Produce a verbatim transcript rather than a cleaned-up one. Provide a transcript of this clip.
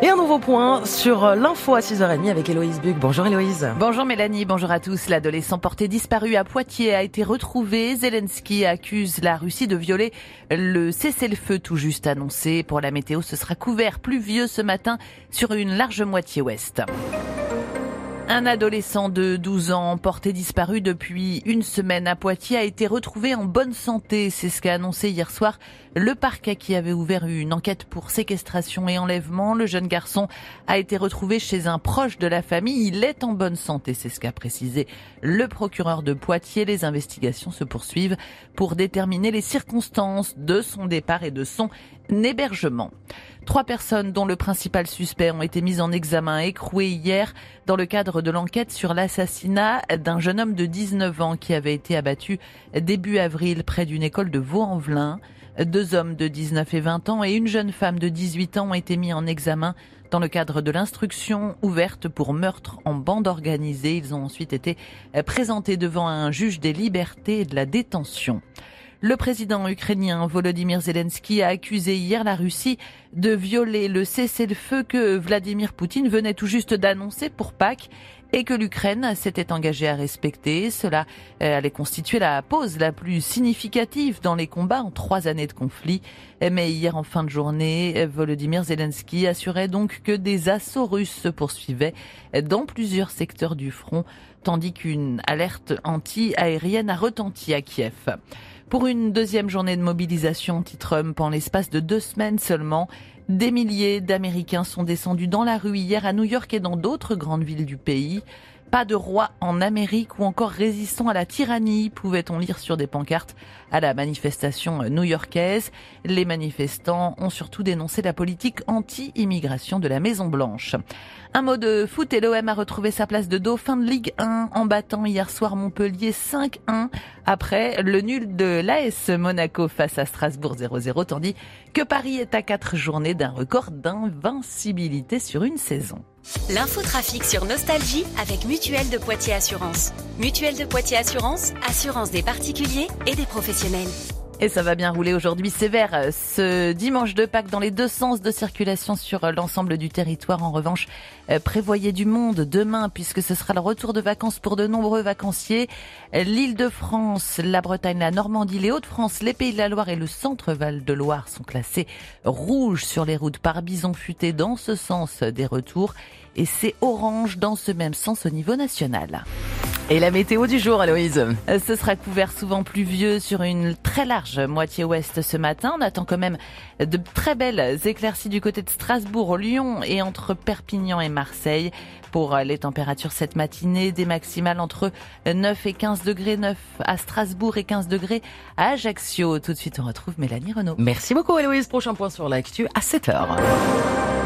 Et un nouveau point sur l'info à six heures trente avec Héloïse Buc. Bonjour Héloïse. Bonjour Mélanie, bonjour à tous. L'adolescent porté disparu à Poitiers a été retrouvé. Zelensky accuse la Russie de violer le cessez-le-feu tout juste annoncé. Pour la météo, ce sera couvert pluvieux ce matin sur une large moitié ouest. Un adolescent de douze ans porté disparu depuis une semaine à Poitiers a été retrouvé en bonne santé. C'est ce qu'a annoncé hier soir le parquet qui avait ouvert une enquête pour séquestration et enlèvement. Le jeune garçon a été retrouvé chez un proche de la famille. Il est en bonne santé, c'est ce qu'a précisé le procureur de Poitiers. Les investigations se poursuivent pour déterminer les circonstances de son départ et de son hébergement. Trois personnes, dont le principal suspect, ont été mises en examen écrouées hier dans le cadre de l'enquête sur l'assassinat d'un jeune homme de dix-neuf ans qui avait été abattu début avril près d'une école de Vaux-en-Velin. Deux hommes de dix-neuf et vingt ans et une jeune femme de dix-huit ans ont été mis en examen dans le cadre de l'instruction ouverte pour meurtre en bande organisée. Ils ont ensuite été présentés devant un juge des libertés et de la détention. Le président ukrainien Volodymyr Zelensky a accusé hier la Russie de violer le cessez-le-feu que Vladimir Poutine venait tout juste d'annoncer pour Pâques et que l'Ukraine s'était engagée à respecter. Cela allait constituer la pause la plus significative dans les combats en trois années de conflit. Mais hier, en fin de journée, Volodymyr Zelensky assurait donc que des assauts russes se poursuivaient dans plusieurs secteurs du front, tandis qu'une alerte anti-aérienne a retenti à Kiev. Pour une deuxième journée de mobilisation anti-Trump en l'espace de deux semaines seulement, des milliers d'Américains sont descendus dans la rue hier à New York et dans d'autres grandes villes du pays. Pas de roi en Amérique ou encore résistant à la tyrannie, pouvait-on lire sur des pancartes à la manifestation new-yorkaise. Les manifestants ont surtout dénoncé la politique anti-immigration de la Maison-Blanche. Un mot de foot et l'O M a retrouvé sa place de dauphin de Ligue un en battant hier soir Montpellier cinq un après le nul de l'A S Monaco face à Strasbourg zéro zéro, tandis que Paris est à quatre journées d'un record d'invincibilité sur une saison. L'infotrafic sur Nostalgie avec Mutuelle de Poitiers Assurance. Mutuelle de Poitiers Assurance, assurance des particuliers et des professionnels. Et ça va bien rouler aujourd'hui sévère ce dimanche de Pâques dans les deux sens de circulation sur l'ensemble du territoire. En revanche, prévoyez du monde demain puisque ce sera le retour de vacances pour de nombreux vacanciers. L'Île-de-France, la Bretagne, la Normandie, les Hauts-de-France, les Pays de la Loire et le Centre-Val de Loire sont classés rouges sur les routes par bison futé dans ce sens des retours. Et c'est orange dans ce même sens au niveau national. Et la météo du jour, Héloïse? Ce sera couvert souvent pluvieux sur une très large moitié ouest ce matin. On attend quand même de très belles éclaircies du côté de Strasbourg, Lyon et entre Perpignan et Marseille. Pour les températures cette matinée, des maximales entre neuf et quinze degrés, neuf à Strasbourg et quinze degrés à Ajaccio. Tout de suite, on retrouve Mélanie Renaud. Merci beaucoup Héloïse. Prochain point sur l'actu à sept heures.